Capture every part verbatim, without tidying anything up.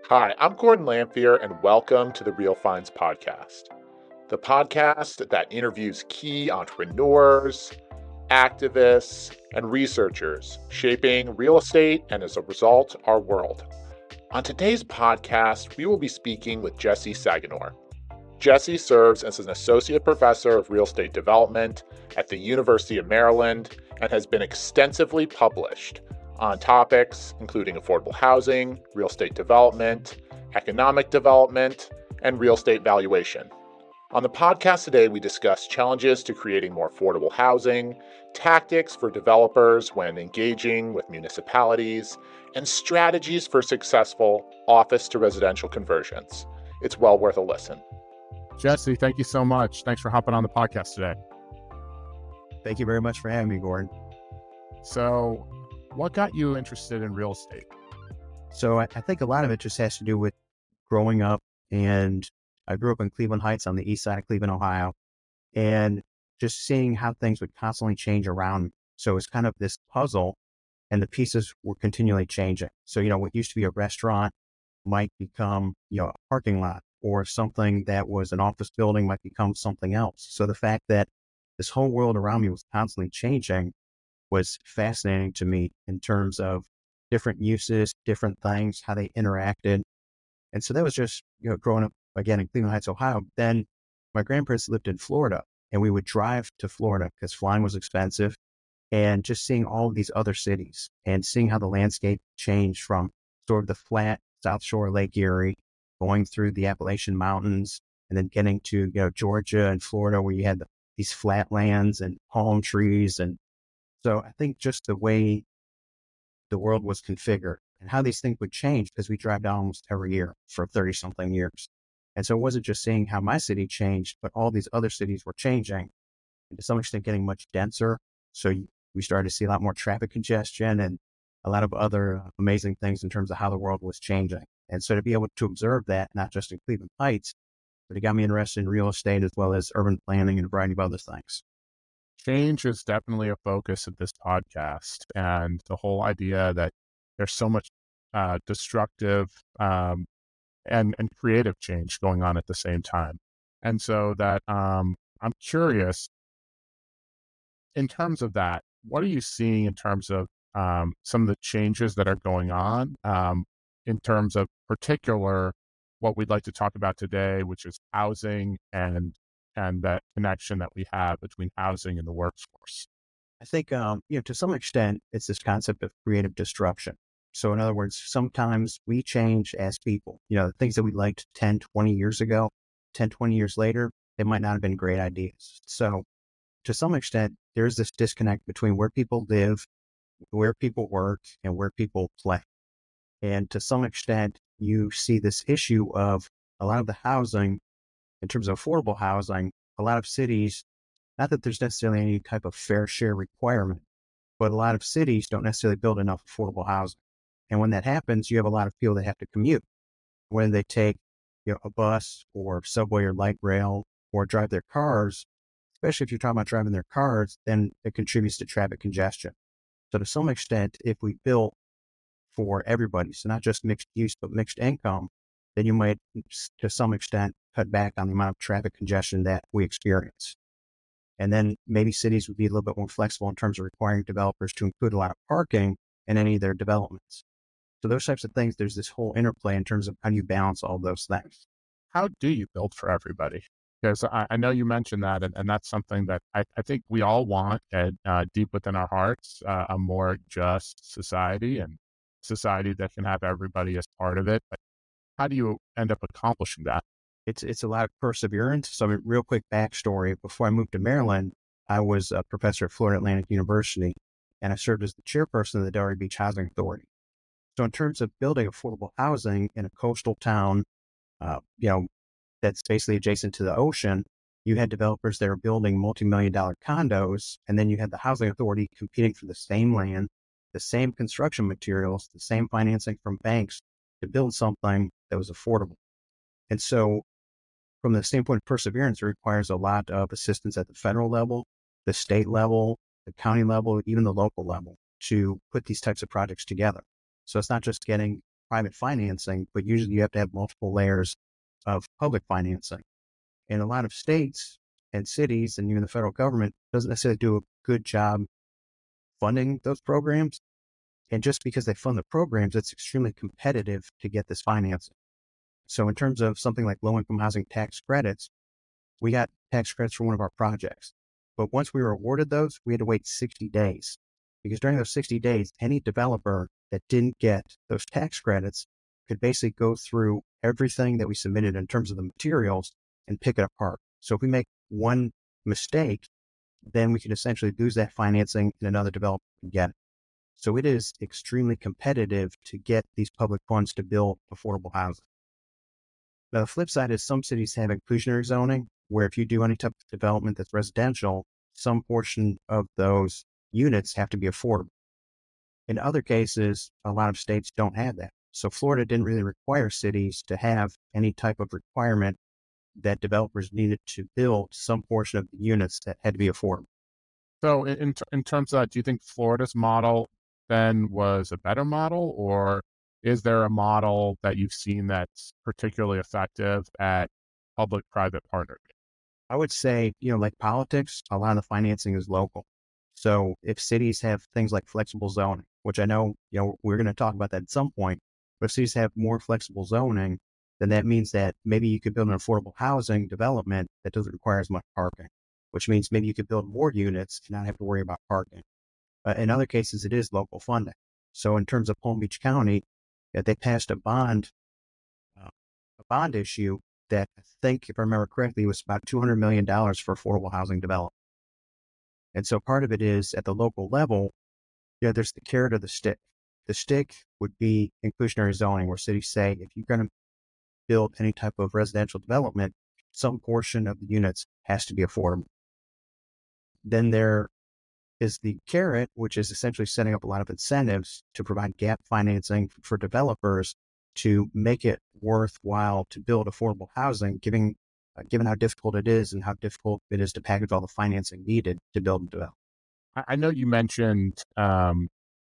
Hi, I'm Gordon Lamphere, and welcome to the Real Finds Podcast, the podcast that interviews key entrepreneurs, activists, and researchers shaping real estate and, as a result, our world. On today's podcast, we will be speaking with Jesse Saganor. Jesse serves as an associate professor of real estate development at the University of Maryland and has been extensively published on topics including affordable housing, real estate development, economic development, and real estate valuation. On the podcast today, we discuss challenges to creating more affordable housing, tactics for developers when engaging with municipalities, and strategies for successful office to residential conversions. It's well worth a listen. Jesse, thank you so much. Thanks for hopping on the podcast today. Thank you very much for having me, Gordon. So, what got you interested in real estate? So I, I think a lot of it just has to do with growing up, and I grew up in Cleveland Heights on the east side of Cleveland, Ohio, and just seeing how things would constantly change around me. So it's kind of this puzzle, and the pieces were continually changing. So, you know, what used to be a restaurant might become, you know, a parking lot, or something that was an office building might become something else. So the fact that this whole world around me was constantly changing was fascinating to me in terms of different uses, different things, how they interacted. And so that was just, you know, growing up again in Cleveland Heights, Ohio. Then my grandparents lived in Florida, and we would drive to Florida because flying was expensive, and just seeing all of these other cities and seeing how the landscape changed from sort of the flat South Shore of Lake Erie, going through the Appalachian Mountains, and then getting to, you know, Georgia and Florida, where you had the, these flat lands and palm trees. And so I think just the way the world was configured and how these things would change, because we drive down almost every year for thirty something years. And so it wasn't just seeing how my city changed, but all these other cities were changing, and to some extent getting much denser. So we started to see a lot more traffic congestion and a lot of other amazing things in terms of how the world was changing. And so to be able to observe that, not just in Cleveland Heights, but it got me interested in real estate as well as urban planning and a variety of other things. Change is definitely a focus of this podcast, and the whole idea that there's so much uh, destructive um, and, and creative change going on at the same time. And so that um, I'm curious, in terms of that, what are you seeing in terms of um, some of the changes that are going on um, in terms of particular what we'd like to talk about today, which is housing and and that connection that we have between housing and the workforce? I think, um, you know, to some extent, it's this concept of creative destruction. So in other words, sometimes we change as people. You know, the things that we liked ten, twenty years ago, ten, twenty years later, they might not have been great ideas. So to some extent, there's this disconnect between where people live, where people work, and where people play. And to some extent, you see this issue of a lot of the housing, in terms of affordable housing, a lot of cities, not that there's necessarily any type of fair share requirement, but a lot of cities don't necessarily build enough affordable housing. And when that happens, you have a lot of people that have to commute, whether they take, you know, a bus or subway or light rail or drive their cars. Especially if you're talking about driving their cars, then it contributes to traffic congestion. So to some extent, if we built for everybody, so not just mixed use, but mixed income, then you might, to some extent, cut back on the amount of traffic congestion that we experience. And then maybe cities would be a little bit more flexible in terms of requiring developers to include a lot of parking in any of their developments. So those types of things, there's this whole interplay in terms of how do you balance all those things. How do you build for everybody? Because I, I know you mentioned that, and, and that's something that I, I think we all want at, uh, deep within our hearts, uh, a more just society and society that can have everybody as part of it. But how do you end up accomplishing that? It's it's a lot of perseverance. So, I mean, real quick backstory. Before I moved to Maryland, I was a professor at Florida Atlantic University, and I served as the chairperson of the Delray Beach Housing Authority. So in terms of building affordable housing in a coastal town, uh, you know, that's basically adjacent to the ocean, you had developers that were building multi-million dollar condos, and then you had the housing authority competing for the same land, the same construction materials, the same financing from banks to build something that was affordable. And so from the standpoint of perseverance, it requires a lot of assistance at the federal level, the state level, the county level, even the local level to put these types of projects together. So it's not just getting private financing, but usually you have to have multiple layers of public financing. And a lot of states and cities and even the federal government doesn't necessarily do a good job funding those programs. And just because they fund the programs, it's extremely competitive to get this financing. So in terms of something like low-income housing tax credits, we got tax credits for one of our projects. But once we were awarded those, we had to wait sixty days. Because during those sixty days, any developer that didn't get those tax credits could basically go through everything that we submitted in terms of the materials and pick it apart. So if we make one mistake, then we could essentially lose that financing and another developer can get it. So it is extremely competitive to get these public funds to build affordable housing. Now, the flip side is some cities have inclusionary zoning, where if you do any type of development that's residential, some portion of those units have to be affordable. In other cases, a lot of states don't have that. So Florida didn't really require cities to have any type of requirement that developers needed to build some portion of the units that had to be affordable. So in, in, in terms of that, do you think Florida's model then was a better model, or is there a model that you've seen that's particularly effective at public-private partnership? I would say, you know, like politics, a lot of the financing is local. So if cities have things like flexible zoning, which I know, you know, we're going to talk about that at some point, but if cities have more flexible zoning, then that means that maybe you could build an affordable housing development that doesn't require as much parking, which means maybe you could build more units and not have to worry about parking. Uh, in other cases, it is local funding. So in terms of Palm Beach County, uh, they passed a bond, uh, a bond issue that I think, if I remember correctly, was about two hundred million dollars for affordable housing development. And so part of it is at the local level, yeah, there's the carrot or the stick. The stick would be inclusionary zoning, where cities say, if you're going to build any type of residential development, some portion of the units has to be affordable. Then there is the carrot, which is essentially setting up a lot of incentives to provide gap financing for developers to make it worthwhile to build affordable housing, given, uh, given how difficult it is and how difficult it is to package all the financing needed to build and develop. I, I know you mentioned um,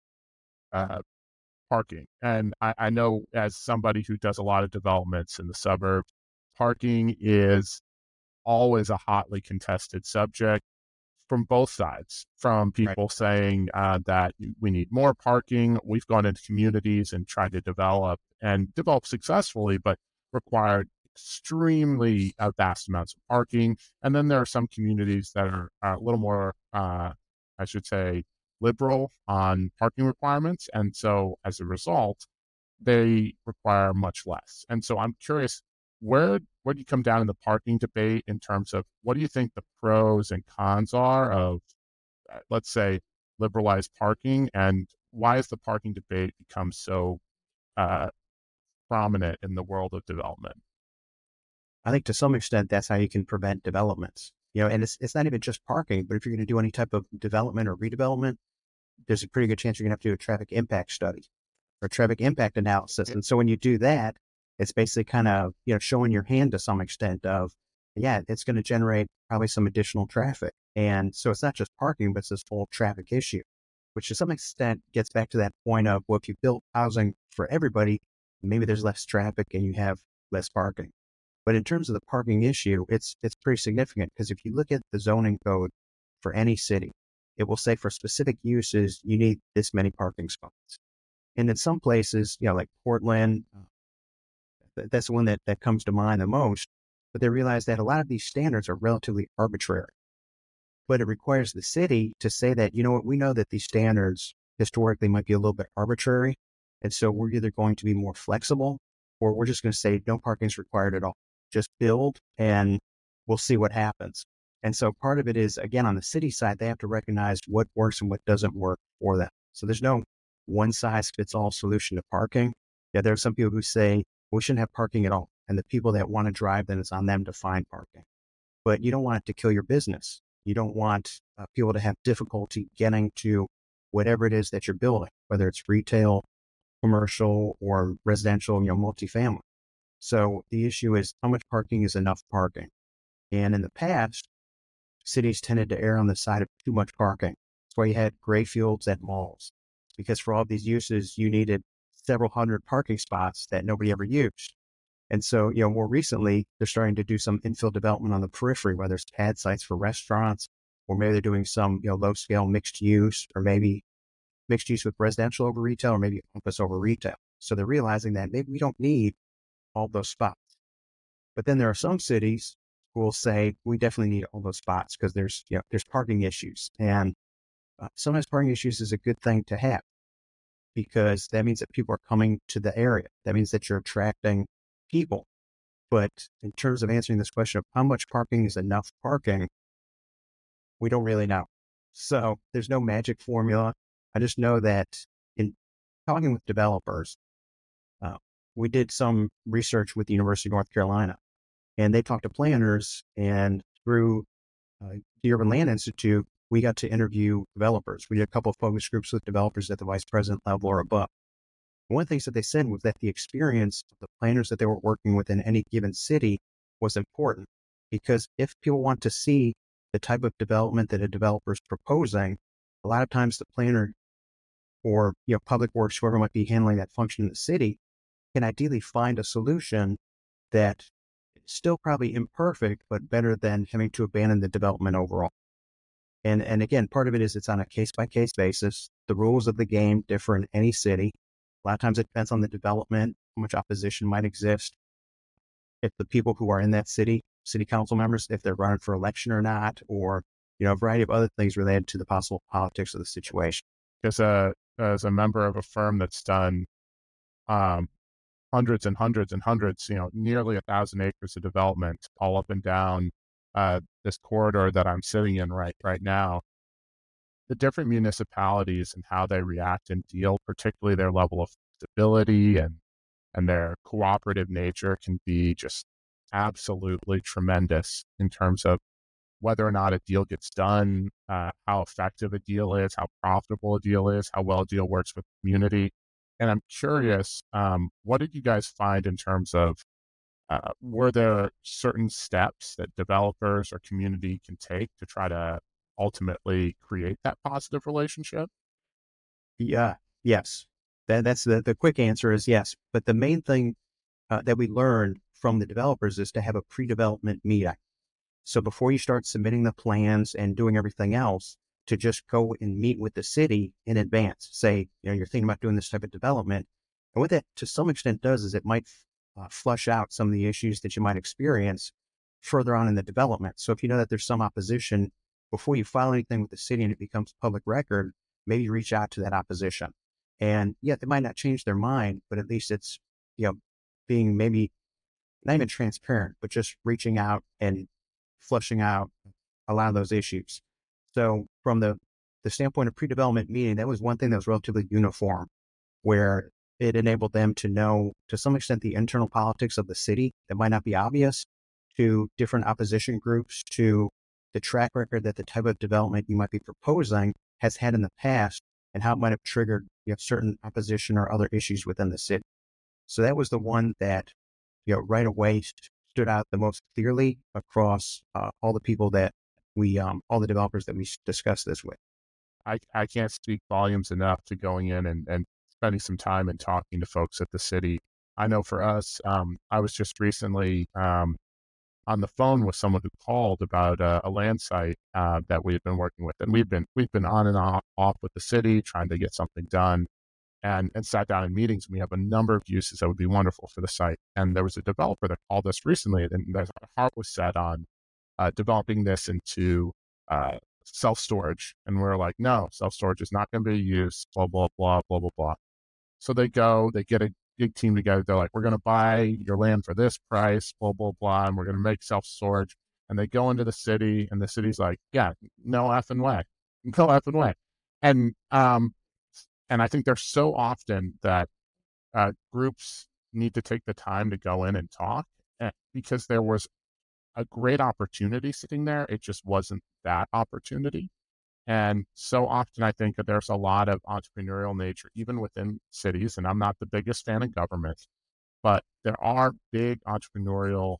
uh, parking, and I, I know as somebody who does a lot of developments in the suburbs, parking is always a hotly contested subject from both sides, from people right. saying uh, that we need more parking. We've gone into communities and tried to develop and develop successfully, but required extremely uh, vast amounts of parking. And then there are some communities that are, are a little more, uh, I should say, liberal on parking requirements. And so as a result, they require much less. And so I'm curious, where where do you come down in the parking debate in terms of what do you think the pros and cons are of, uh, let's say, liberalized parking, and why has the parking debate become so uh, prominent in the world of development? I think to some extent that's how you can prevent developments. You know, and it's it's not even just parking, but if you're going to do any type of development or redevelopment, there's a pretty good chance you're going to have to do a traffic impact study or traffic impact analysis. And so when you do that, it's basically kind of, you know, showing your hand to some extent of, yeah, it's going to generate probably some additional traffic. And so it's not just parking, but it's this whole traffic issue, which to some extent gets back to that point of, well, if you build housing for everybody, maybe there's less traffic and you have less parking. But in terms of the parking issue, it's it's pretty significant, because if you look at the zoning code for any city, it will say for specific uses, you need this many parking spots. And in some places, you know, like Portland, that's the one that, that comes to mind the most, but they realize that a lot of these standards are relatively arbitrary. But it requires the city to say that, you know what, we know that these standards historically might be a little bit arbitrary, and so we're either going to be more flexible, or we're just going to say no parking is required at all. Just build and we'll see what happens. And so part of it is, again, on the city side, they have to recognize what works and what doesn't work for them. So there's no one size fits all solution to parking. Yeah, there are some people who say, we shouldn't have parking at all. And the people that want to drive, then it's on them to find parking. But you don't want it to kill your business. You don't want uh, people to have difficulty getting to whatever it is that you're building, whether it's retail, commercial, or residential, you know, multifamily. So the issue is, how much parking is enough parking? And in the past, cities tended to err on the side of too much parking. That's why you had gray fields at malls, because for all these uses, you needed several hundred parking spots that nobody ever used. And so, you know, more recently, they're starting to do some infill development on the periphery, whether it's pad sites for restaurants, or maybe they're doing some, you know, low scale mixed use, or maybe mixed use with residential over retail, or maybe office over retail. So they're realizing that maybe we don't need all those spots. But then there are some cities who will say, we definitely need all those spots because there's, you know, there's parking issues. And uh, sometimes parking issues is a good thing to have because that means that people are coming to the area. That means that you're attracting people. But in terms of answering this question of how much parking is enough parking, we don't really know. So there's no magic formula. I just know that in talking with developers, uh, we did some research with the University of North Carolina, and they talked to planners, and through uh, the Urban Land Institute, we got to interview developers. We did a couple of focus groups with developers at the vice president level or above. One of the things that they said was that the experience of the planners that they were working with in any given city was important, because if people want to see the type of development that a developer is proposing, a lot of times the planner or, you know, public works, whoever might be handling that function in the city, can ideally find a solution that is still probably imperfect, but better than having to abandon the development overall. And, and again, part of it is it's on a case-by-case basis. The rules of the game differ in any city. A lot of times it depends on the development, how much opposition might exist. If the people who are in that city, city council members, if they're running for election or not, or, you know, a variety of other things related to the possible politics of the situation. As a, as a member of a firm that's done um, hundreds and hundreds and hundreds, you know, nearly a thousand acres of development all up and down uh, this corridor that I'm sitting in right right now, the different municipalities and how they react and deal, particularly their level of stability and and their cooperative nature, can be just absolutely tremendous in terms of whether or not a deal gets done, uh, how effective a deal is, how profitable a deal is, how well a deal works with the community. And I'm curious, um, what did you guys find in terms of, uh, were there certain steps that developers or community can take to try to ultimately create that positive relationship? Yeah, yes. That, that's the, the quick answer is yes. But the main thing uh, that we learned from the developers is to have a pre-development meeting. So before you start submitting the plans and doing everything else, to just go and meet with the city in advance. Say, you know, you're thinking about doing this type of development. And what that to some extent does is it might uh, flush out some of the issues that you might experience further on in the development. So if you know that there's some opposition, before you file anything with the city and it becomes public record, maybe reach out to that opposition. And yeah, they might not change their mind, but at least it's, you know, being maybe not even transparent, but just reaching out and flushing out a lot of those issues. So from the, the standpoint of pre-development meeting, that was one thing that was relatively uniform, where it enabled them to know to some extent the internal politics of the city that might not be obvious to different opposition groups, to the track record that the type of development you might be proposing has had in the past, and how it might have triggered, you know, certain opposition or other issues within the city. So that was the one that, you know, right away st- stood out the most clearly across uh, all the people that we, um, all the developers that we discussed this with. I, I can't speak volumes enough to going in and, and spending some time and talking to folks at the city. I know for us, um, I was just recently um, on the phone with someone who called about uh, a land site uh, that we had been working with, and we've been we've been on and off, off with the city trying to get something done, and and sat down in meetings. And we have a number of uses that would be wonderful for the site. And there was a developer that called us recently, and their heart was set on uh, developing this into uh, self-storage. And we're like, no, self-storage is not going to be used, blah, blah, blah, blah, blah, blah. So they go, they get a big team together. They're like, we're going to buy your land for this price, blah, blah, blah, and we're going to make self-storage. And they go into the city, and the city's like, yeah, no effing way. No effing way. And, um, and I think there's so often that uh, groups need to take the time to go in and talk, eh, because there was a great opportunity sitting there. It just wasn't that opportunity. And so often I think that there's a lot of entrepreneurial nature, even within cities. And I'm not the biggest fan of government, but there are big entrepreneurial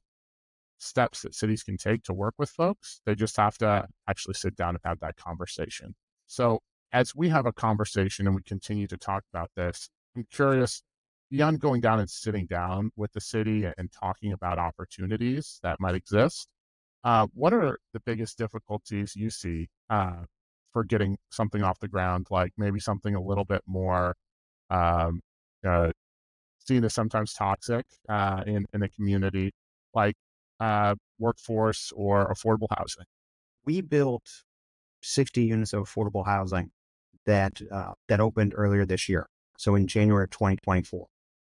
steps that cities can take to work with folks. They just have to actually sit down and have that conversation. So as we have a conversation and we continue to talk about this, I'm curious, beyond going down and sitting down with the city and talking about opportunities that might exist, uh, what are the biggest difficulties you see uh, for getting something off the ground, like maybe something a little bit more um, uh, seen as sometimes toxic uh, in, in the community, like uh, workforce or affordable housing? We built sixty units of affordable housing that uh, that opened earlier this year, so in January of twenty twenty-four.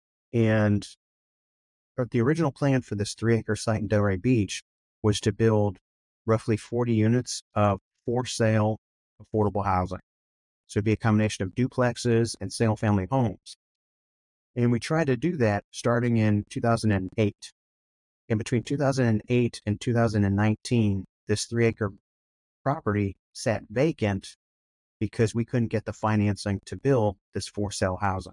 And uh, the original plan for this three-acre site in Delray Beach was to build roughly forty units of for-sale affordable housing. So it'd be a combination of duplexes and single-family homes. And we tried to do that starting in two thousand eight. And between two thousand eight and two thousand nineteen, this three-acre property sat vacant because we couldn't get the financing to build this for-sale housing.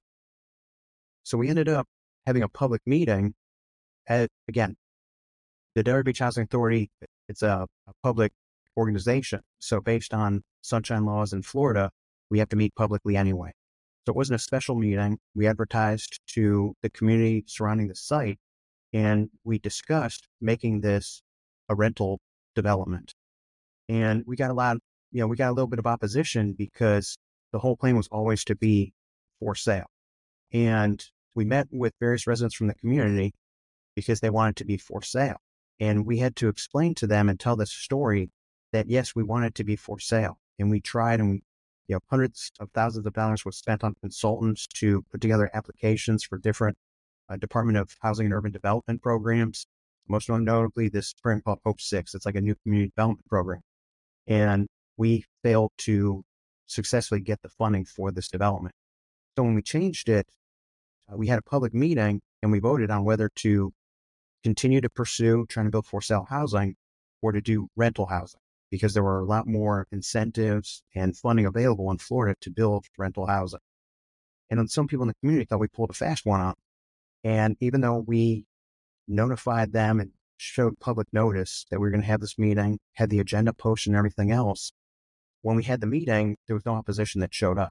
So we ended up having a public meeting at, again, the Delray Beach Housing Authority. It's a, a public organization. So based on sunshine laws in Florida, we have to meet publicly anyway. So it wasn't a special meeting. We advertised to the community surrounding the site, and we discussed making this a rental development. And we got a lot, you know, we got a little bit of opposition because the whole plan was always to be for sale. And we met with various residents from the community because they wanted to be for sale. And we had to explain to them and tell this story that, yes, we wanted to be for sale. And we tried, and we, you know, hundreds of thousands of dollars was spent on consultants to put together applications for different uh, Department of Housing and Urban Development programs. Most notably, this program called Hope Six. It's like a new community development program. And we failed to successfully get the funding for this development. So when we changed it, uh, we had a public meeting and we voted on whether to continue to pursue trying to build for sale housing or to do rental housing, because there were a lot more incentives and funding available in Florida to build rental housing. And some people in the community thought we pulled a fast one out. And even though we notified them and showed public notice that we were going to have this meeting, had the agenda posted and everything else, when we had the meeting, there was no opposition that showed up.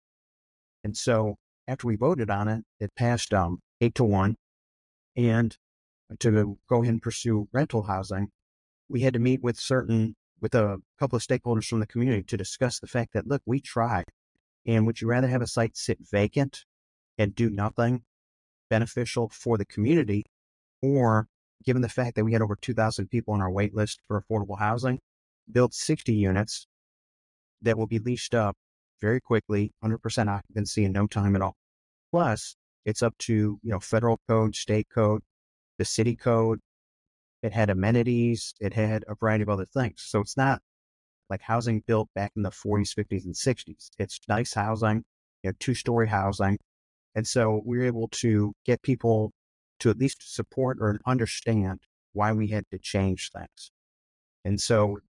And so after we voted on it, it passed um, eight to one. And to go ahead and pursue rental housing, we had to meet with certain, with a couple of stakeholders from the community to discuss the fact that, look, we tried. And would you rather have a site sit vacant and do nothing beneficial for the community, or given the fact that we had over two thousand people on our wait list for affordable housing, build sixty units that will be leased up very quickly, one hundred percent occupancy in no time at all. Plus, it's up to, you know, federal code, state code, the city code. It had amenities. It had a variety of other things. So it's not like housing built back in the forties, fifties, and sixties. It's nice housing, you know, two-story housing. And so we were able to get people to at least support or understand why we had to change things. And so,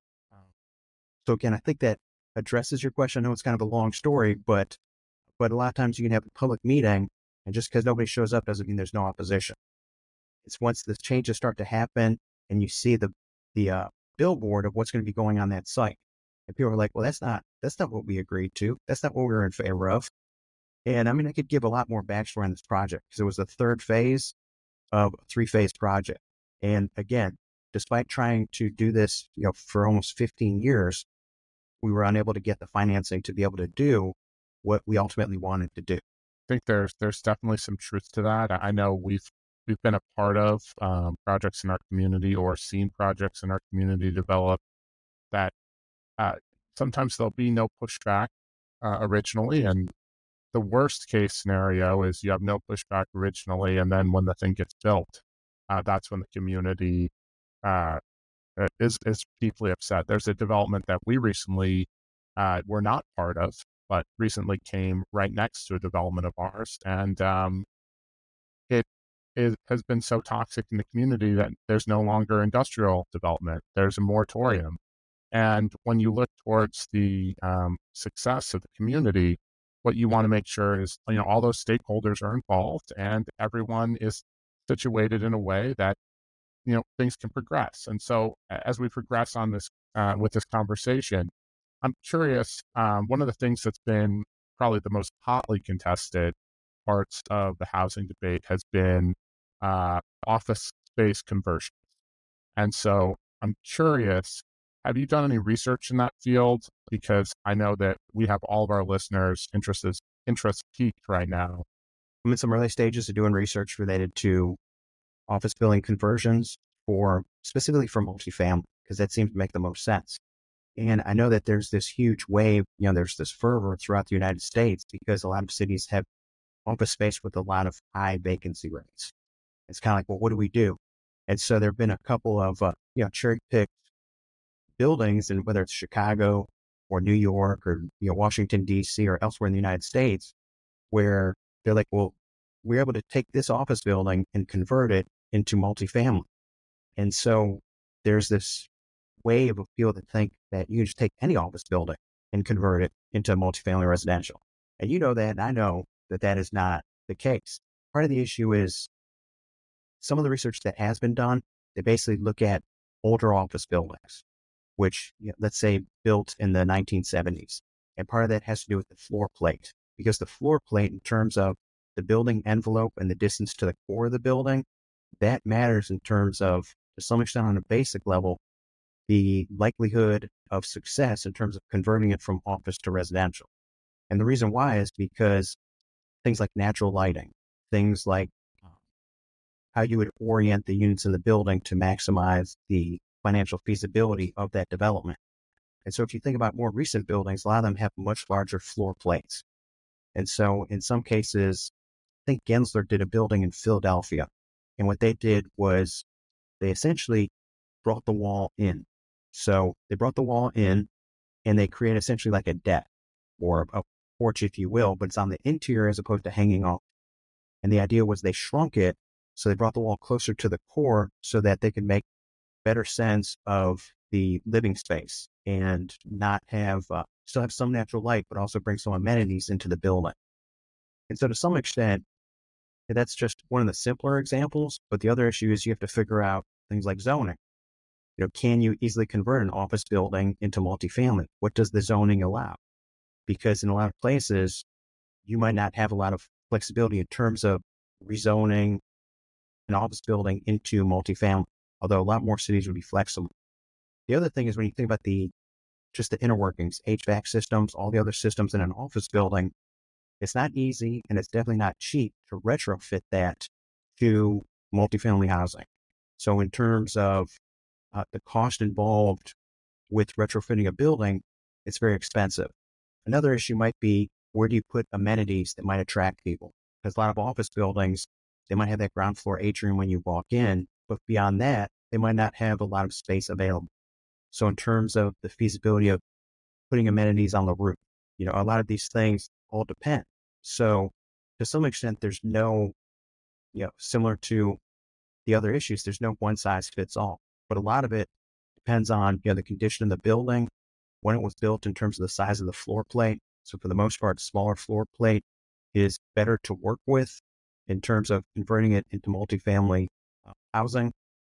so again, I think that addresses your question. I know it's kind of a long story, but but a lot of times you can have a public meeting, and just because nobody shows up doesn't mean there's no opposition. It's once the changes start to happen and you see the the uh, billboard of what's going to be going on that site, and people are like, well, that's not that's not what we agreed to. That's not what we were in favor of. And I mean, I could give a lot more backstory on this project because it was the third phase of a three-phase project. And again, despite trying to do this, you know, for almost fifteen years, we were unable to get the financing to be able to do what we ultimately wanted to do. I think there's there's definitely some truth to that. I know we've we've been a part of um, projects in our community or seen projects in our community develop that uh, sometimes there'll be no pushback uh, originally, and the worst case scenario is you have no pushback originally, and then when the thing gets built, uh, that's when the community uh, is is deeply upset. There's a development that we recently uh, were not part of, but recently came right next to a development of ours, and um, it, it has been so toxic in the community that there's no longer industrial development. There's a moratorium, and when you look towards the um, success of the community, what you want to make sure is, you know, all those stakeholders are involved and everyone is situated in a way that, you know, things can progress. And so as we progress on this, uh, with this conversation, I'm curious, um, one of the things that's been probably the most hotly contested parts of the housing debate has been uh, office space conversion. And so I'm curious, have you done any research in that field? Because I know that we have all of our listeners' interests interest peaked right now. I'm in some early stages of doing research related to office building conversions for specifically for multifamily, because that seems to make the most sense. And I know that there's this huge wave, you know, there's this fervor throughout the United States because a lot of cities have office space with a lot of high vacancy rates. It's kind of like, well, what do we do? And so there have been a couple of, uh, you know, cherry picked buildings, and whether it's Chicago or New York or, you know, Washington, D C or elsewhere in the United States, where they're like, well, we're able to take this office building and convert it into multifamily. And so there's this wave of people that think that you can just take any office building and convert it into multifamily residential. And you know that, and I know that that is not the case. Part of the issue is some of the research that has been done, they basically look at older office buildings, which, you know, let's say built in the nineteen seventies. And part of that has to do with the floor plate, because the floor plate in terms of the building envelope and the distance to the core of the building, that matters in terms of, to some extent on a basic level, the likelihood of success in terms of converting it from office to residential. And the reason why is because things like natural lighting, things like how you would orient the units in the building to maximize the financial feasibility of that development. And so if you think about more recent buildings, a lot of them have much larger floor plates. And so in some cases, I think Gensler did a building in Philadelphia. And what they did was they essentially brought the wall in. So they brought the wall in and they create essentially like a deck or a porch, if you will, but it's on the interior as opposed to hanging off. And the idea was they shrunk it. So they brought the wall closer to the core so that they could make better sense of the living space and not have, uh, still have some natural light, but also bring some amenities into the building. And so to some extent, that's just one of the simpler examples. But the other issue is you have to figure out things like zoning. You know, can you easily convert an office building into multifamily? What does the zoning allow? Because in a lot of places, you might not have a lot of flexibility in terms of rezoning an office building into multifamily, although a lot more cities would be flexible. The other thing is when you think about the just the inner workings, H V A C systems, all the other systems in an office building, it's not easy and it's definitely not cheap to retrofit that to multifamily housing. So in terms of uh, the cost involved with retrofitting a building, it's very expensive. Another issue might be, where do you put amenities that might attract people? Because a lot of office buildings, they might have that ground floor atrium when you walk in, but beyond that, they might not have a lot of space available. So in terms of the feasibility of putting amenities on the roof, you know, a lot of these things all depend. So to some extent, there's no, you know, similar to the other issues, there's no one size fits all, but a lot of it depends on, you know, the condition of the building, when it was built in terms of the size of the floor plate. So for the most part, smaller floor plate is better to work with in terms of converting it into multifamily uh, housing.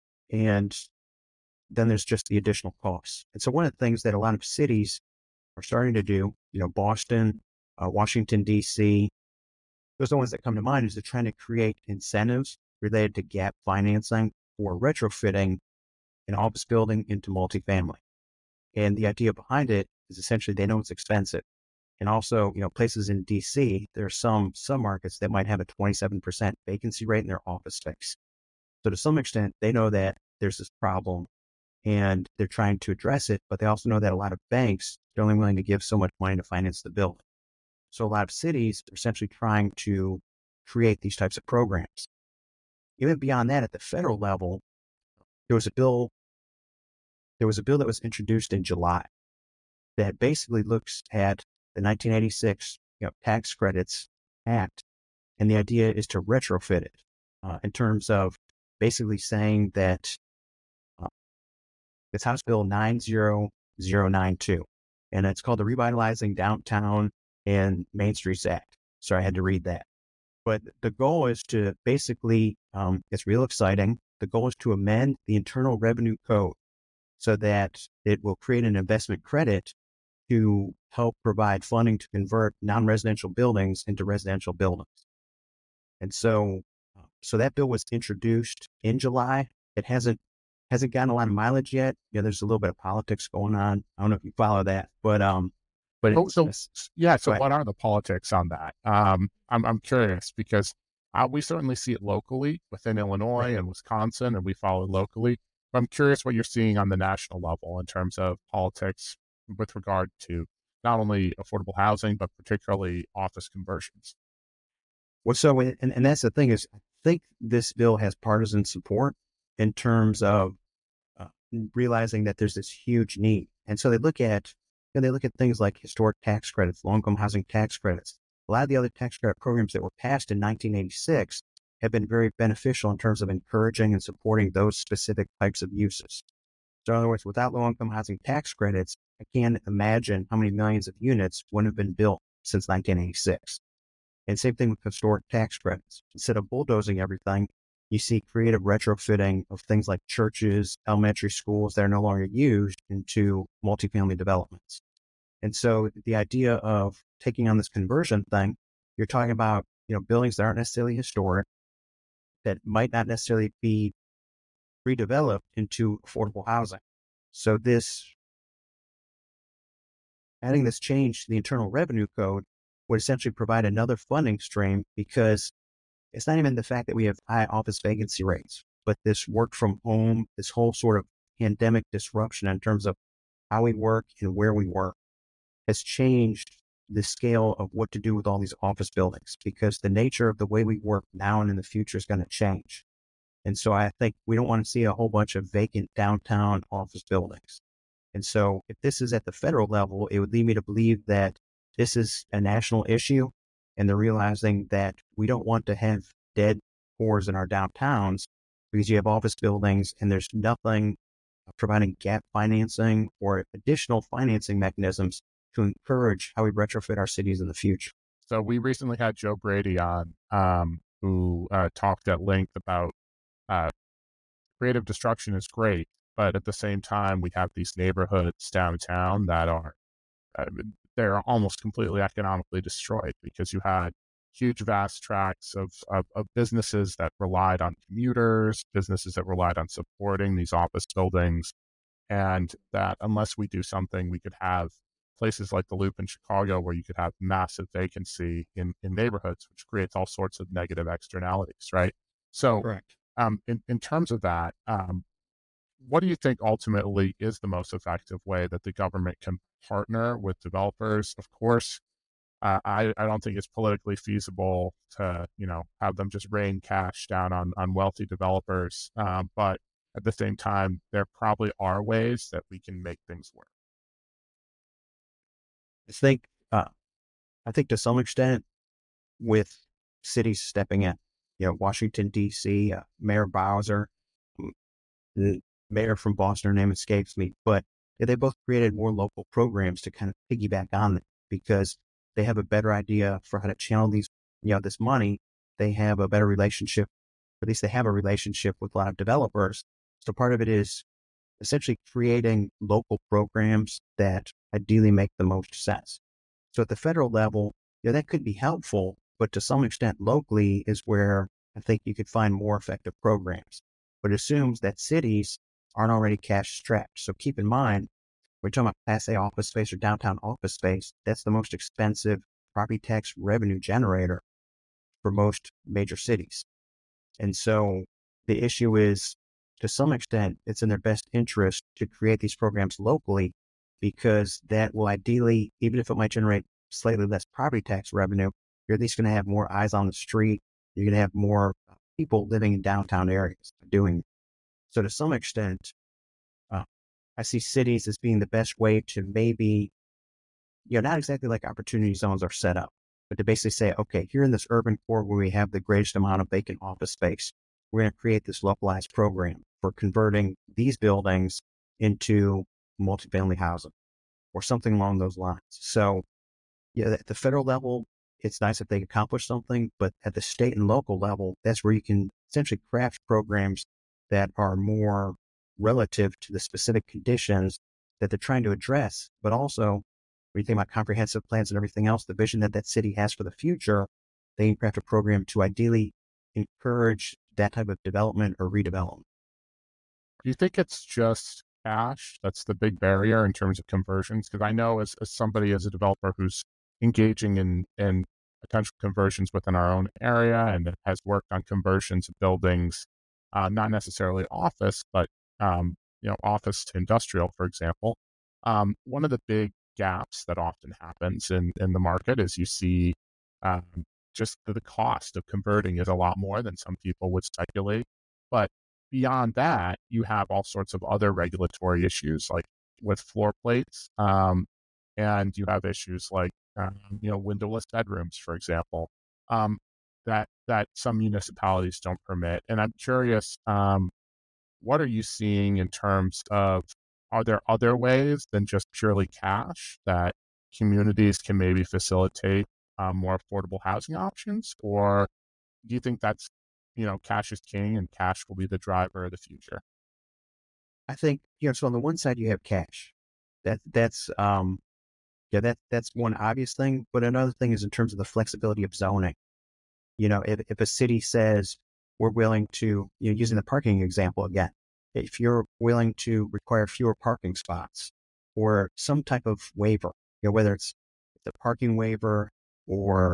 And then there's just the additional costs. And so one of the things that a lot of cities are starting to do, you know, Boston, uh, Washington, D C, those are the ones that come to mind, is they're trying to create incentives related to gap financing for retrofitting an office building into multifamily. And the idea behind it is essentially they know it's expensive. And also, you know, places in D C, there are some submarkets that might have a twenty-seven percent vacancy rate in their office space. So to some extent, they know that there's this problem and they're trying to address it, but they also know that a lot of banks are only willing to give so much money to finance the building. So a lot of cities are essentially trying to create these types of programs. Even beyond that, at the federal level, there was a bill, there was a bill that was introduced in July that basically looks at the nineteen eighty-six, you know, Tax Credits Act. And the idea is to retrofit it uh, in terms of basically saying that uh, it's House Bill nine zero zero nine two, and it's called the Revitalizing Downtown and Main Streets Act. So I had to read that. But the goal is to basically, um, it's real exciting. The goal is to amend the Internal Revenue Code so that it will create an investment credit to help provide funding to convert non-residential buildings into residential buildings. And so, uh, so that bill was introduced in July. It hasn't hasn't gotten a lot of mileage yet. Yeah, there's a little bit of politics going on. I don't know if you follow that, but um, but So, it's, so it's yeah. go So, ahead. what are the politics on that? Um, I'm I'm curious because uh, we certainly see it locally within Right. Illinois and Wisconsin, and we follow it locally. But I'm curious what you're seeing on the national level in terms of politics with regard to not only affordable housing but particularly office conversions. Well, so and, and that's the thing is, I think this bill has partisan support in terms of uh, realizing that there's this huge need. And so they look at, you know, they look at things like historic tax credits, low-income housing tax credits. A lot of the other tax credit programs that were passed in nineteen eighty-six have been very beneficial in terms of encouraging and supporting those specific types of uses. So in other words, without low-income housing tax credits, I can't imagine how many millions of units wouldn't have been built since nineteen eighty-six. And same thing with historic tax credits. Instead of bulldozing everything, you see creative retrofitting of things like churches, elementary schools that are no longer used into multifamily developments. And so the idea of taking on this conversion thing, you're talking about, you know, buildings that aren't necessarily historic, that might not necessarily be redeveloped into affordable housing. So this, adding this change to the Internal Revenue Code would essentially provide another funding stream, because it's not even the fact that we have high office vacancy rates, but this work from home, this whole sort of pandemic disruption in terms of how we work and where we work has changed the scale of what to do with all these office buildings, because the nature of the way we work now and in the future is going to change. And so I think we don't want to see a whole bunch of vacant downtown office buildings. And so if this is at the federal level, it would lead me to believe that this is a national issue, and they're realizing that we don't want to have dead cores in our downtowns because you have office buildings and there's nothing providing gap financing or additional financing mechanisms to encourage how we retrofit our cities in the future. So we recently had Joe Brady on, um, who uh, talked at length about uh, creative destruction is great, but at the same time, we have these neighborhoods downtown that are uh, they're almost completely economically destroyed because you had huge, vast tracts of, of of businesses that relied on commuters, businesses that relied on supporting these office buildings, and that unless we do something, we could have places like the Loop in Chicago where you could have massive vacancy in, in neighborhoods, which creates all sorts of negative externalities, right? So, Correct. um, in, in terms of that, um, what do you think ultimately is the most effective way that the government can partner with developers? Of course, uh, I, I don't think it's politically feasible to, you know, have them just rain cash down on, on wealthy developers. Um, but at the same time, there probably are ways that we can make things work. I think, uh, I think to some extent, with cities stepping in, you know, Washington, D C, uh, Mayor Bowser, the mayor from Boston, her name escapes me, but yeah, they both created more local programs to kind of piggyback on them, because they have a better idea for how to channel these, you know, this money. They have a better relationship, or at least they have a relationship with a lot of developers. So part of it is essentially creating local programs that ideally make the most sense. So at the federal level, yeah, that could be helpful, but to some extent locally is where I think you could find more effective programs. But it assumes that cities aren't already cash strapped. So keep in mind, we're talking about Class A office space or downtown office space. That's the most expensive property tax revenue generator for most major cities. And so the issue is, to some extent, it's in their best interest to create these programs locally, because that will ideally, even if it might generate slightly less property tax revenue, you're at least going to have more eyes on the street. You're going to have more people living in downtown areas doing it. So to some extent, uh, I see cities as being the best way to maybe, you know, not exactly like opportunity zones are set up, but to basically say, okay, here in this urban core where we have the greatest amount of vacant office space, we're going to create this localized program for converting these buildings into multifamily housing or something along those lines. So, yeah, at the federal level, it's nice if they accomplish something, but at the state and local level, that's where you can essentially craft programs that are more relative to the specific conditions that they're trying to address. But also, when you think about comprehensive plans and everything else, the vision that that city has for the future, they can craft a program to ideally encourage that type of development or redevelopment. Do you think it's just cash that's the big barrier in terms of conversions? Because I know as, as somebody, as a developer who's engaging in, in potential conversions within our own area and that has worked on conversions of buildings, uh, not necessarily office, but um, you know, office to industrial, for example. Um, one of the big gaps that often happens in, in the market is you see um, just the, the cost of converting is a lot more than some people would speculate. But beyond that, you have all sorts of other regulatory issues, like with floor plates, um, and you have issues like um, you know windowless bedrooms, for example, um, that that some municipalities don't permit. And I'm curious, um, what are you seeing in terms of, are there other ways than just purely cash that communities can maybe facilitate um, more affordable housing options, or do you think that's, you know, cash is king and cash will be the driver of the future? I think, you know, so on the one side you have cash. That that's um yeah, that that's one obvious thing. But another thing is in terms of the flexibility of zoning. You know, if, if a city says we're willing to, you know, using the parking example again, if you're willing to require fewer parking spots or some type of waiver, you know, whether it's the parking waiver or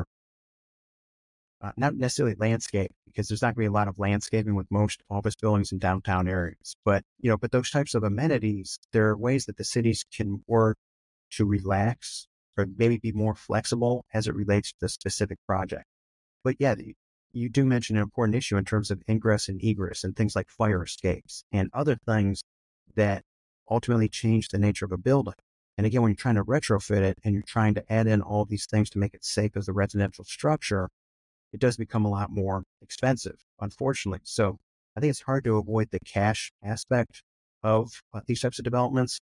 uh, not necessarily landscape, because there's not going to be a lot of landscaping with most office buildings in downtown areas. But, you know, but those types of amenities, there are ways that the cities can work to relax or maybe be more flexible as it relates to the specific project. But yeah, you do mention an important issue in terms of ingress and egress and things like fire escapes and other things that ultimately change the nature of a building. And again, when you're trying to retrofit it and you're trying to add in all these things to make it safe as a residential structure, it does become a lot more expensive, unfortunately. So I think it's hard to avoid the cash aspect of uh, these types of developments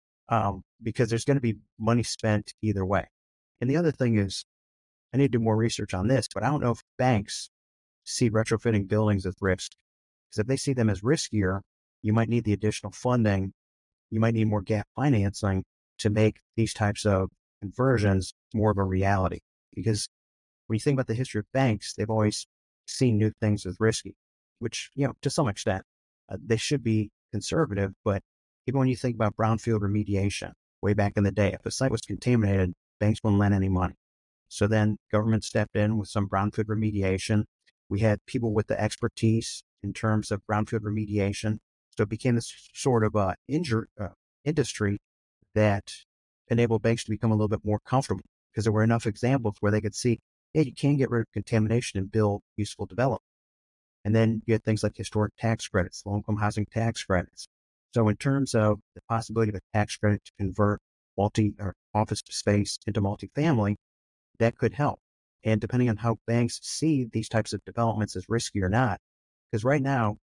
um, because there's going to be money spent either way. And the other thing is, I need to do more research on this, but I don't know if banks see retrofitting buildings as risk. Because if they see them as riskier, you might need the additional funding. You might need more gap financing to make these types of conversions more of a reality. Because when you think about the history of banks, they've always seen new things as risky, which, you know, to some extent, uh, they should be conservative. But even when you think about brownfield remediation, way back in the day, if a site was contaminated, banks wouldn't lend any money. So then government stepped in with some brownfield remediation. We had people with the expertise in terms of brownfield remediation. So it became this sort of uh, injur- uh, industry that enabled banks to become a little bit more comfortable because there were enough examples where they could see, yeah, you can get rid of contamination and build useful development. And then you had things like historic tax credits, low-income housing tax credits. So in terms of the possibility of a tax credit to convert multi or office space into multifamily, that could help. And depending on how banks see these types of developments as risky or not, because right now,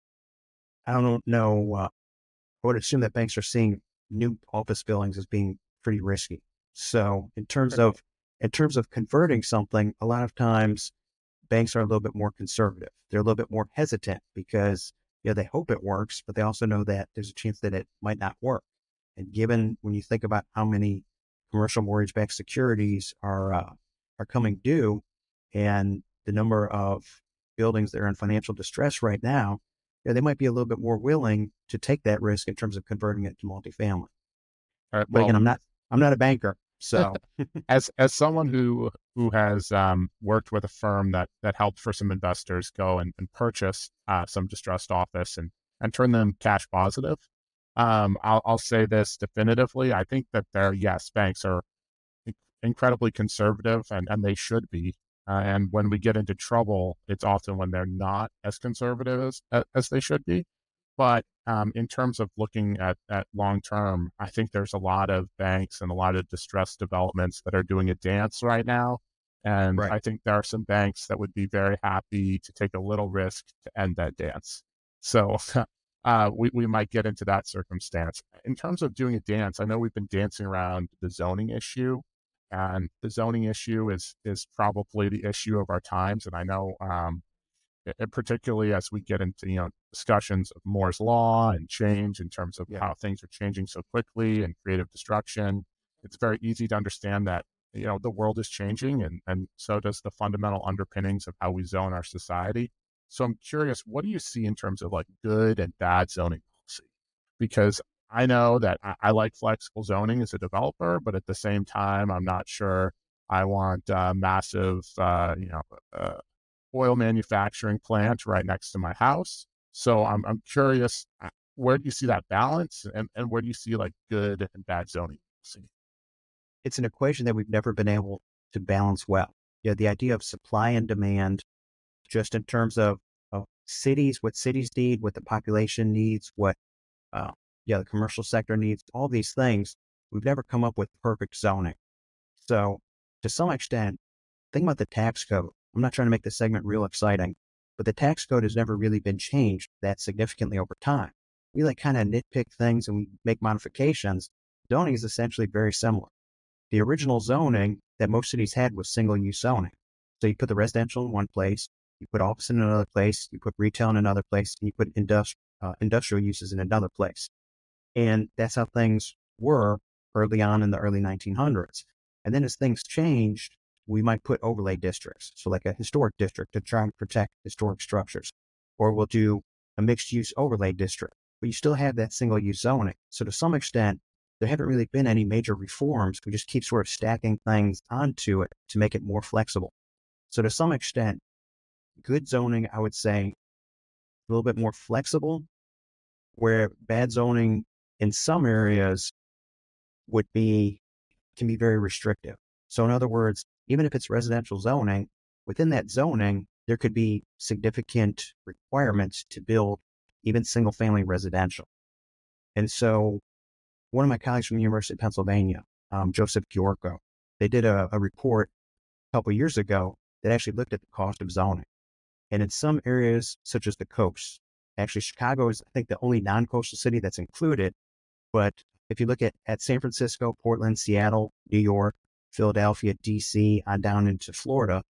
I don't know, uh, I would assume that banks are seeing new office buildings as being pretty risky. So in terms of, in terms of converting something, a lot of times banks are a little bit more conservative. They're a little bit more hesitant because, you know, they hope it works, but they also know that there's a chance that it might not work. And given when you think about how many commercial mortgage-backed securities are, uh, are coming due and the number of buildings that are in financial distress right now, you know, they might be a little bit more willing to take that risk in terms of converting it to multifamily. All right, But again, well, I'm not, I'm not a banker. So as as someone who who has um, worked with a firm that that helped for some investors go and, and purchase uh, some distressed office and and turn them cash positive, um, I'll I'll say this definitively. I think that there, yes, banks are in- incredibly conservative, and and they should be. Uh, and when we get into trouble, it's often when they're not as conservative as as they should be. But um, in terms of looking at, at long term, I think there's a lot of banks and a lot of distressed developments that are doing a dance right now. And right. I think there are some banks that would be very happy to take a little risk to end that dance. So uh, we, we might get into that circumstance. In terms of doing a dance, I know we've been dancing around the zoning issue. And the zoning issue is is probably the issue of our times. And I know um, and particularly as we get into, you know, discussions of Moore's law and change in terms of Yeah. how things are changing so quickly and creative destruction, it's very easy to understand that you know, the world is changing, and, and so does the fundamental underpinnings of how we zone our society. So I'm curious, what do you see in terms of like good and bad zoning policy? Because I know that I, I like flexible zoning as a developer, but at the same time, I'm not sure I want a massive, uh, you know, uh, oil manufacturing plant right next to my house. So I'm I'm curious, uh, where do you see that balance, and, and where do you see like good and bad zoning policy? It's an equation that we've never been able to balance well. Yeah, the idea of supply and demand, just in terms of, of cities, what cities need, what the population needs, what uh, yeah, the commercial sector needs, all these things. We've never come up with perfect zoning. So to some extent, think about the tax code. I'm not trying to make this segment real exciting, but the tax code has never really been changed that significantly over time. We like kind of nitpick things and we make modifications. Zoning is essentially very similar. The original zoning that most cities had was single use zoning. So you put the residential in one place, you put office in another place, you put retail in another place, and you put industri- uh, industrial uses in another place. And that's how things were early on in the early nineteen hundreds. And then as things changed, we might put overlay districts. So like a historic district to try and protect historic structures, or we'll do a mixed use overlay district, but you still have that single use zoning. So to some extent, there haven't really been any major reforms. We just keep sort of stacking things onto it to make it more flexible. So to some extent, good zoning, I would say, a little bit more flexible, where bad zoning in some areas would be, can be very restrictive. So in other words, even if it's residential zoning, within that zoning, there could be significant requirements to build even single family residential. And so one of my colleagues from the University of Pennsylvania, um, Joseph Giorco, they did a, a report a couple of years ago that actually looked at the cost of zoning. And in some areas, such as the coast, actually Chicago is, I think, the only non-coastal city that's included. But if you look at, at San Francisco, Portland, Seattle, New York, Philadelphia, D C, on down into Florida,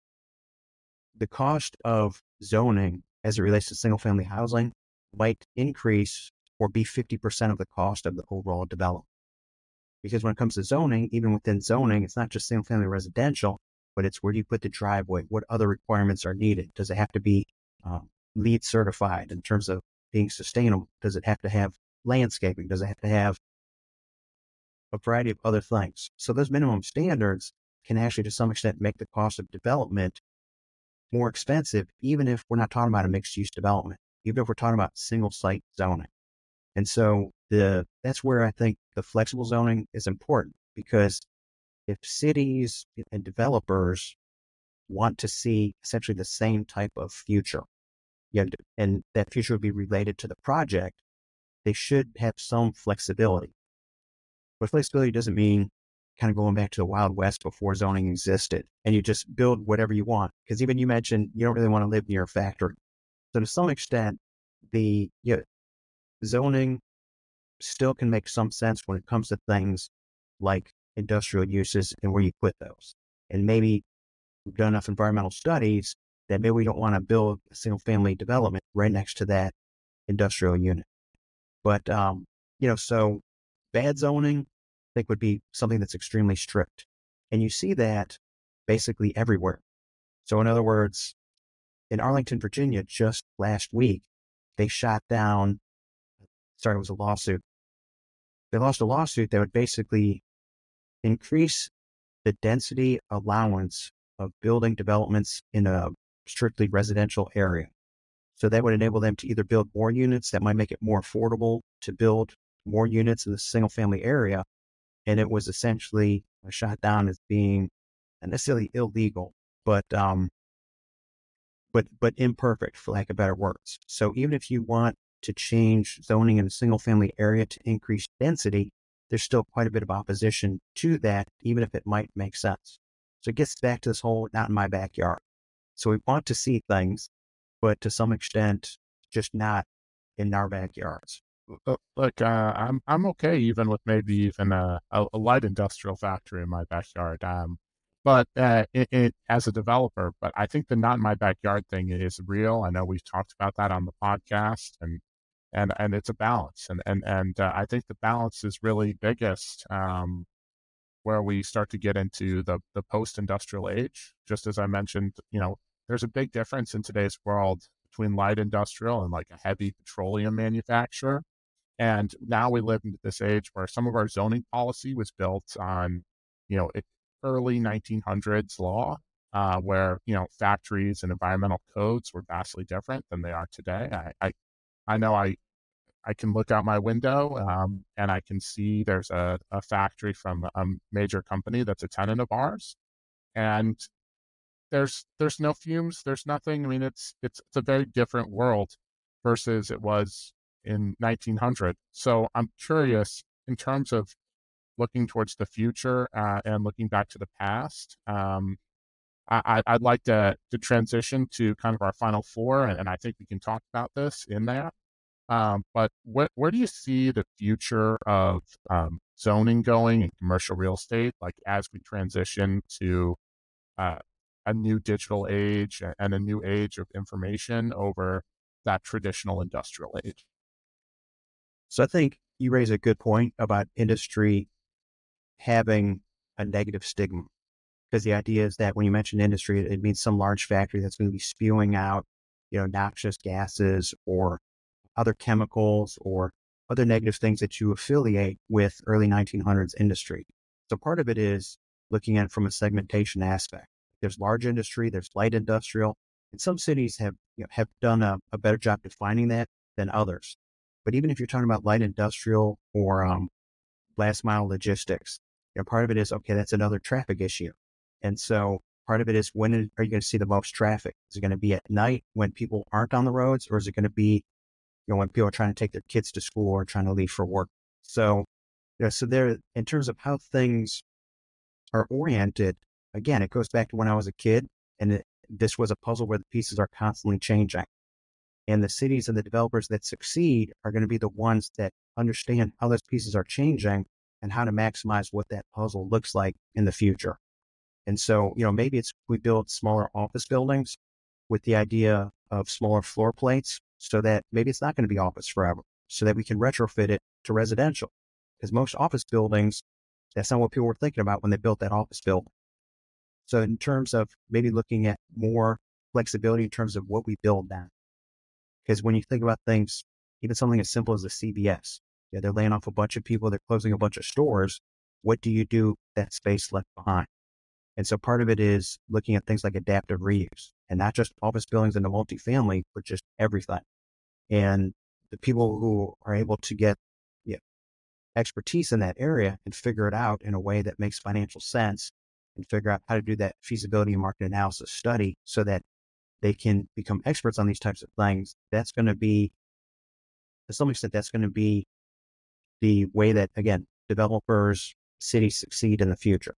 the cost of zoning as it relates to single family housing might increase or be fifty percent of the cost of the overall development. Because when it comes to zoning, even within zoning, it's not just single family residential, but it's where do you put the driveway? What other requirements are needed? Does it have to be um, LEED certified in terms of being sustainable? Does it have to have landscaping? Does it have to have a variety of other things? So those minimum standards can actually, to some extent, make the cost of development more expensive, even if we're not talking about a mixed use development, even if we're talking about single site zoning. And so the that's where I think the flexible zoning is important, because if cities and developers want to see essentially the same type of future, you know, and that future would be related to the project, they should have some flexibility. But flexibility doesn't mean kind of going back to the Wild West before zoning existed and you just build whatever you want. Because even you mentioned you don't really want to live near a factory. So to some extent, the you know, zoning still can make some sense when it comes to things like industrial uses and where you put those. And maybe we've done enough environmental studies that maybe we don't want to build a single family development right next to that industrial unit. But, um, you know, so bad zoning, I think, would be something that's extremely strict. And you see that basically everywhere. So in other words, in Arlington, Virginia, just last week, they shot down, sorry, it was a lawsuit. They lost a lawsuit that would basically increase the density allowance of building developments in a strictly residential area. So that would enable them to either build more units that might make it more affordable to build more units in the single family area. And it was essentially shot down as being not necessarily illegal, but, um, but, but imperfect, for lack of better words. So even if you want to change zoning in a single family area to increase density, there's still quite a bit of opposition to that, even if it might make sense. So it gets back to this whole not in my backyard. So we want to see things, but to some extent, just not in our backyards. Uh, Look, uh, I'm I'm okay even with maybe even a, a, a light industrial factory in my backyard. Um, but uh, it, it as a developer, but I think the not in my backyard thing is real. I know we've talked about that on the podcast, and and and it's a balance, and and and uh, I think the balance is really biggest. Um, where we start to get into the, the post-industrial age. Just as I mentioned, you know, there's a big difference in today's world between light industrial and like a heavy petroleum manufacturer. And now we live into this age where some of our zoning policy was built on, you know, it, early nineteen hundreds law, uh, where, you know, factories and environmental codes were vastly different than they are today. I, I, I know I, I can look out my window um, and I can see there's a, a factory from a major company that's a tenant of ours. And there's there's no fumes, there's nothing. I mean, it's it's it's a very different world versus it was in nineteen hundred. So I'm curious in terms of looking towards the future uh, and looking back to the past. Um, I, I- I'd like to to transition to kind of our final four, and, and I think we can talk about this in there. Um, but where where do you see the future of um, zoning going in commercial real estate, like as we transition to uh, a new digital age a- and a new age of information over that traditional industrial age? So I think you raise a good point about industry having a negative stigma. Because the idea is that when you mention industry, it means some large factory that's going to be spewing out, you know, noxious gases or other chemicals or other negative things that you affiliate with early nineteen hundreds industry. So part of it is looking at it from a segmentation aspect. There's large industry, there's light industrial, and some cities have you know, have done a, a better job defining that than others. But even if you're talking about light industrial or um, last mile logistics, you know, part of it is, okay, that's another traffic issue. And so part of it is, when is- are you going to see the most traffic? Is it going to be at night when people aren't on the roads, or is it going to be, you know, when people are trying to take their kids to school or trying to leave for work? So, you know, so there, in terms of how things are oriented, again, it goes back to when I was a kid, and it, this was a puzzle where the pieces are constantly changing. And the cities and the developers that succeed are going to be the ones that understand how those pieces are changing and how to maximize what that puzzle looks like in the future. And so, you know, maybe it's we build smaller office buildings with the idea of smaller floor plates so that maybe it's not going to be office forever, so that we can retrofit it to residential. Because most office buildings, that's not what people were thinking about when they built that office building. So in terms of maybe looking at more flexibility in terms of what we build now, because when you think about things, even something as simple as a C V S, yeah, they're laying off a bunch of people, they're closing a bunch of stores. What do you do with that space left behind? And so part of it is looking at things like adaptive reuse, and not just office buildings and the multifamily, but just everything. And the people who are able to get yeah, expertise in that area and figure it out in a way that makes financial sense, and figure out how to do that feasibility and market analysis study so that they can become experts on these types of things. That's going to be, to some extent, that's going to be the way that, again, developers, cities succeed in the future.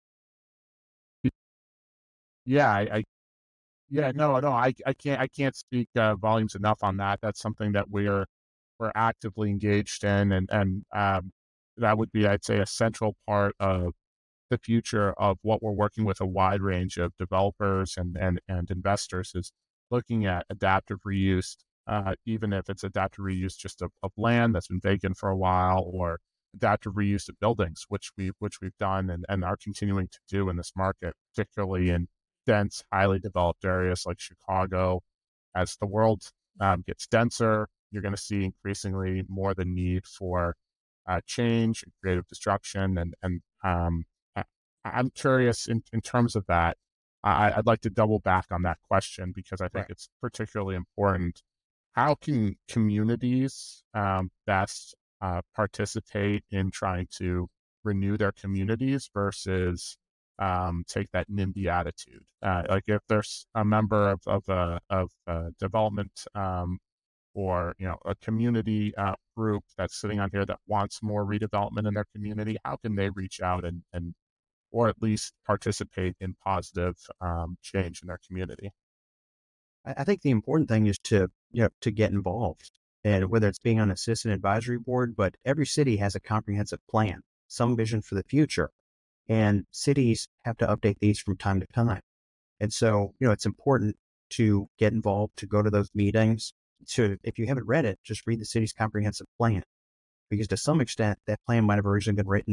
Yeah, I, I yeah, no, no, I, I can't, I can't speak uh, volumes enough on that. That's something that we're, we're actively engaged in, and and um, that would be, I'd say, a central part of the future of what we're working with a wide range of developers and and and investors is looking at adaptive reuse, uh, even if it's adaptive reuse just of, of land that's been vacant for a while, or adaptive reuse of buildings, which we which we've done and, and are continuing to do in this market, particularly in dense, highly developed areas like Chicago. As the world um, gets denser, you're going to see increasingly more the need for uh, change and creative destruction. And and um, I, I'm curious in, in terms of that. I, I'd like to double back on that question because I think Right. it's particularly important. How can communities um, best uh, participate in trying to renew their communities versus um, take that NIMBY attitude? Uh, like if there's a member of, of a of a development um, or you know a community uh, group that's sitting on here that wants more redevelopment in their community, how can they reach out and and or at least participate in positive um, change in their community? I, I think the important thing is to, you know, to get involved, and whether it's being on a citizen advisory board, but every city has a comprehensive plan, some vision for the future, and cities have to update these from time to time. And so, you know, it's important to get involved, to go to those meetings. To, if you haven't read it, just read the city's comprehensive plan, because to some extent, that plan might have originally been written in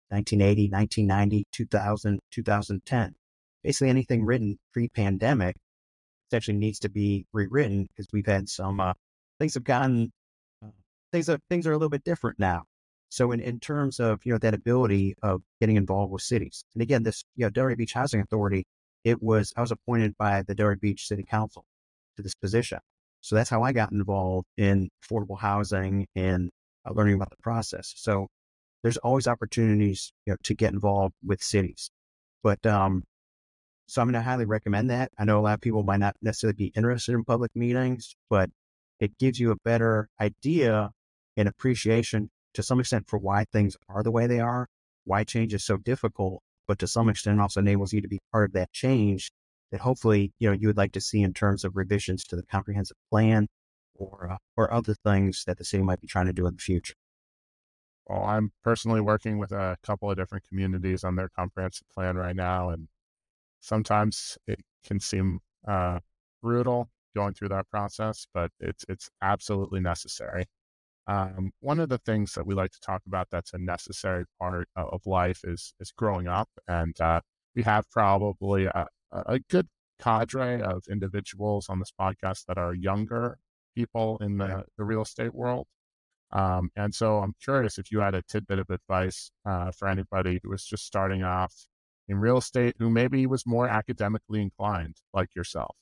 nineteen eighty, nineteen ninety, two thousand, two thousand ten. Basically anything written pre-pandemic essentially needs to be rewritten because we've had some uh, things have gotten uh, things are things are a little bit different now. So in, in terms of you know that ability of getting involved with cities, and again, this you know Delray Beach Housing Authority, it was I was appointed by the Delray Beach City Council to this position. So that's how I got involved in affordable housing and uh, learning about the process. So there's always opportunities you know to get involved with cities, but um, so I'm going to highly recommend that. I know a lot of people might not necessarily be interested in public meetings, but it gives you a better idea and appreciation to some extent for why things are the way they are, why change is so difficult, but to some extent also enables you to be part of that change that hopefully, you know, you would like to see in terms of revisions to the comprehensive plan or, uh, or other things that the city might be trying to do in the future. Well, I'm personally working with a couple of different communities on their comprehensive plan right now, and sometimes it can seem uh, brutal going through that process, but it's it's absolutely necessary. Um, one of the things that we like to talk about that's a necessary part of life is is growing up, and uh, we have probably a, a good cadre of individuals on this podcast that are younger people in the, the real estate world. Um, and so I'm curious if you had a tidbit of advice uh, for anybody who was just starting off in real estate, who maybe was more academically inclined like yourself.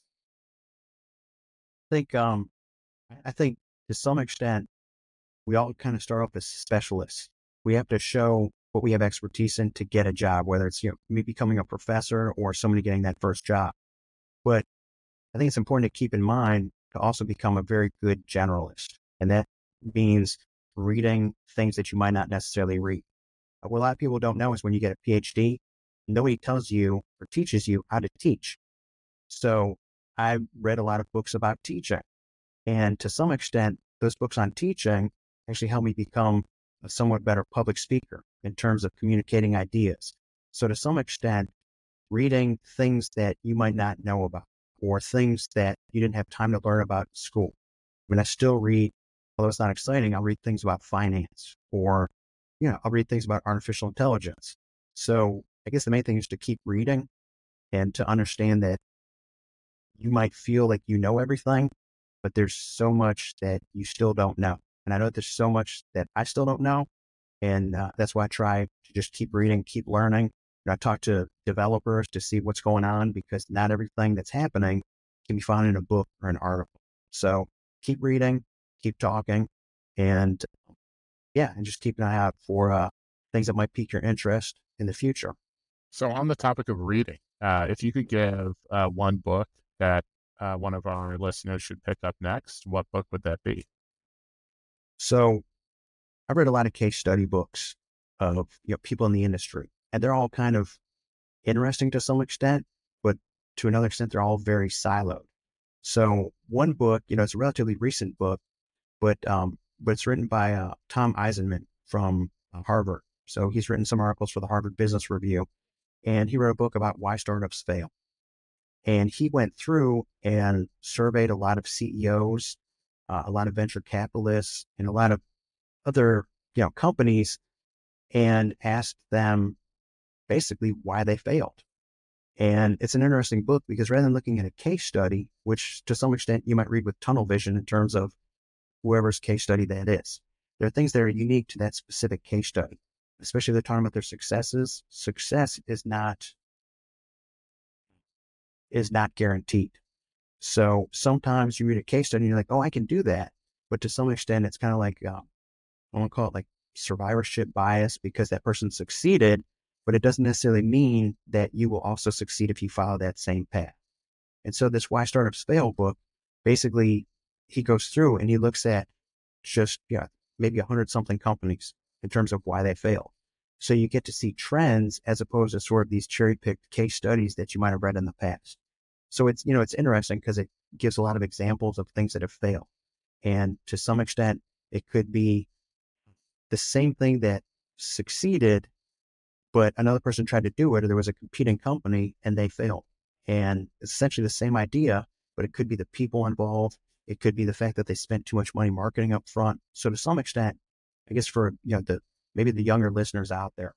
I think, um, I think to some extent, we all kind of start off as specialists. We have to show what we have expertise in to get a job, whether it's, you know, me becoming a professor or somebody getting that first job. But I think it's important to keep in mind to also become a very good generalist. And that means reading things that you might not necessarily read. What a lot of people don't know is when you get a P H D, nobody tells you or teaches you how to teach. So I read a lot of books about teaching. And to some extent, those books on teaching actually helped me become a somewhat better public speaker in terms of communicating ideas. So to some extent, reading things that you might not know about or things that you didn't have time to learn about in school. I mean, I still read, although it's not exciting, I'll read things about finance or, you know, I'll read things about artificial intelligence. So I guess the main thing is to keep reading and to understand that you might feel like you know everything, but there's so much that you still don't know. And I know there's so much that I still don't know. And uh, that's why I try to just keep reading, keep learning. And I talk to developers to see what's going on because not everything that's happening can be found in a book or an article. So keep reading, keep talking, and yeah, and just keep an eye out for uh, things that might pique your interest in the future. So on the topic of reading, uh, if you could give uh, one book that uh, one of our listeners should pick up next, what book would that be? So I've read a lot of case study books of you know, people in the industry, and they're all kind of interesting to some extent, but to another extent, they're all very siloed. So one book, you know, it's a relatively recent book, but um, but it's written by uh, Tom Eisenman from uh, Harvard. So he's written some articles for the Harvard Business Review, and he wrote a book about why startups fail. And he went through and surveyed a lot of C E Os, uh, a lot of venture capitalists, and a lot of other you know companies, and asked them basically why they failed. And it's an interesting book because rather than looking at a case study, which to some extent you might read with tunnel vision in terms of whoever's case study that is, there are things that are unique to that specific case study, especially if they're talking about their successes. Success is not, is not guaranteed. So sometimes you read a case study and you're like, oh, I can do that. But to some extent, it's kind of like, uh, I want to call it like survivorship bias because that person succeeded, but it doesn't necessarily mean that you will also succeed if you follow that same path. And so this Why Startups Fail book, basically he goes through and he looks at just, yeah, maybe a hundred something companies in terms of why they failed. So you get to see trends as opposed to sort of these cherry picked case studies that you might have read in the past. So it's, you know, it's interesting because it gives a lot of examples of things that have failed. And to some extent, it could be the same thing that succeeded, but another person tried to do it, or there was a competing company and they failed. And it's essentially the same idea, but it could be the people involved. It could be the fact that they spent too much money marketing up front. So to some extent, I guess for, you know, the, maybe the younger listeners out there,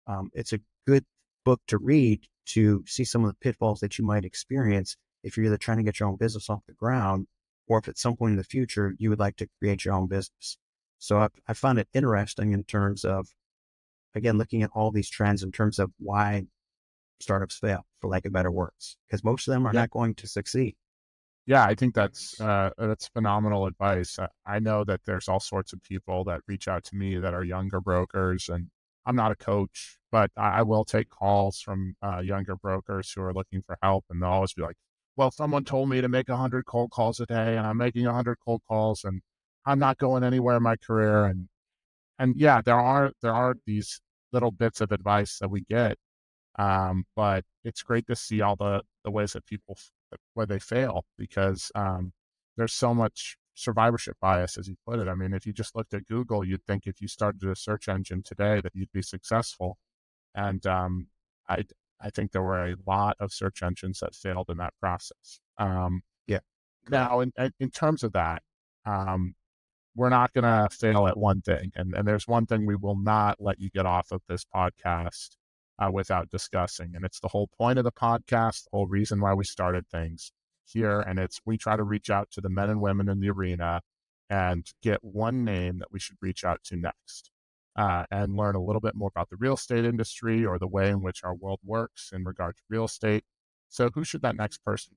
um, it's a good book to read to see some of the pitfalls that you might experience if you're either trying to get your own business off the ground, or if at some point in the future you would like to create your own business. So I, I found it interesting in terms of, again, looking at all these trends in terms of why startups fail, for lack of better words, because most of them are Yeah. not going to succeed. Yeah, I think that's uh, that's phenomenal advice. I, I know that there's all sorts of people that reach out to me that are younger brokers, and I'm not a coach, but I, I will take calls from uh, younger brokers who are looking for help, and they'll always be like, "Well, someone told me to make a hundred cold calls a day, and I'm making a hundred cold calls, and I'm not going anywhere in my career." And and yeah, there are there are these little bits of advice that we get, um, but it's great to see all the the ways that people where they fail, because um, there's so much survivorship bias, as you put it. I mean, if you just looked at Google, you'd think if you started a search engine today that you'd be successful. And um, I, I think there were a lot of search engines that failed in that process. Um, Yeah. now, in, in terms of that, um, we're not going to fail at one thing. And, and there's one thing we will not let you get off of this podcast Uh, without discussing. And it's the whole point of the podcast, the whole reason why we started things here. And it's, we try to reach out to the men and women in the arena and get one name that we should reach out to next, uh, and learn a little bit more about the real estate industry, or the way in which our world works in regard to real estate. So who should that next person be?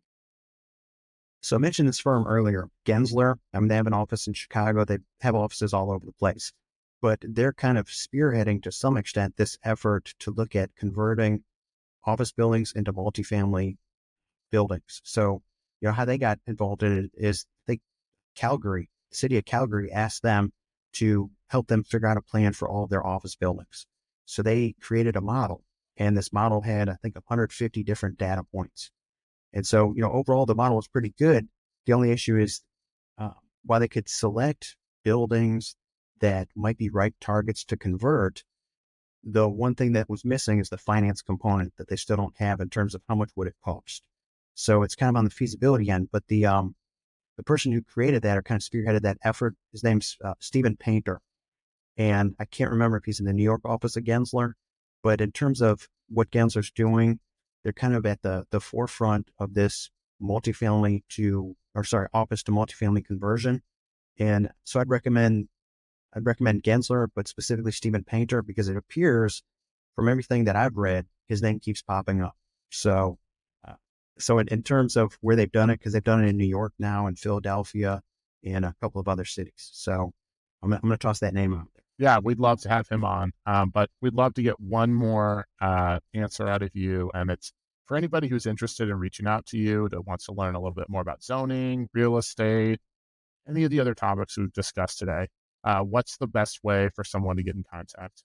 So I mentioned this firm earlier, Gensler. I mean, they have an office in Chicago. They have offices all over the place, but they're kind of spearheading to some extent this effort to look at converting office buildings into multifamily buildings. So, you know, how they got involved in it is they, Calgary, the city of Calgary asked them to help them figure out a plan for all of their office buildings. So they created a model, and this model had, I think, one hundred fifty different data points. And so, you know, overall, the model was pretty good. The only issue is, uh, while they could select buildings that might be right targets to convert, the one thing that was missing is the finance component that they still don't have in terms of how much would it cost. So it's kind of on the feasibility end, but the um, the person who created that, or kind of spearheaded that effort, his name's uh, Steven Painter. And I can't remember if he's in the New York office of Gensler, but in terms of what Gensler's doing, they're kind of at the, the forefront of this multifamily to, or sorry, office to multifamily conversion. And so I'd recommend, I'd recommend Gensler, but specifically Steven Painter, because it appears from everything that I've read, his name keeps popping up. So, uh, so in, in terms of where they've done it, because they've done it in New York now, and Philadelphia, and a couple of other cities. So I'm, I'm going to toss that name out there. Yeah, we'd love to have him on, um, but we'd love to get one more uh, answer out of you. And it's for anybody who's interested in reaching out to you, that wants to learn a little bit more about zoning, real estate, any of the other topics we've discussed today. Uh, what's the best way for someone to get in contact?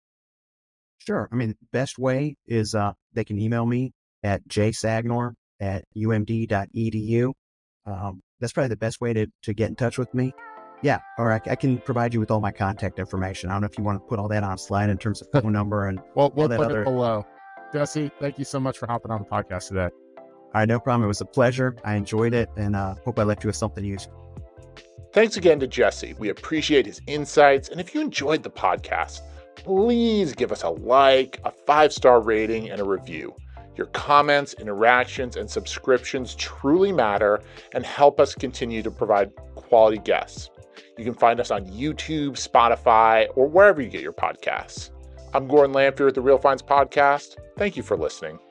Sure. I mean, best way is uh, they can email me at jsagnor at u m d dot e d u. Um, that's probably the best way to, to get in touch with me. Yeah, or I, I can provide you with all my contact information. I don't know if you want to put all that on a slide in terms of phone number and well, we'll that put other... it below. Jesse, thank you so much for hopping on the podcast today. All right, no problem. It was a pleasure. I enjoyed it, and uh, hope I left you with something useful. Thanks again to Jesse. We appreciate his insights. And if you enjoyed the podcast, please give us a like, a five-star rating, and a review. Your comments, interactions, and subscriptions truly matter and help us continue to provide quality guests. You can find us on YouTube, Spotify, or wherever you get your podcasts. I'm Gordon Lamphere at the Real Finds Podcast. Thank you for listening.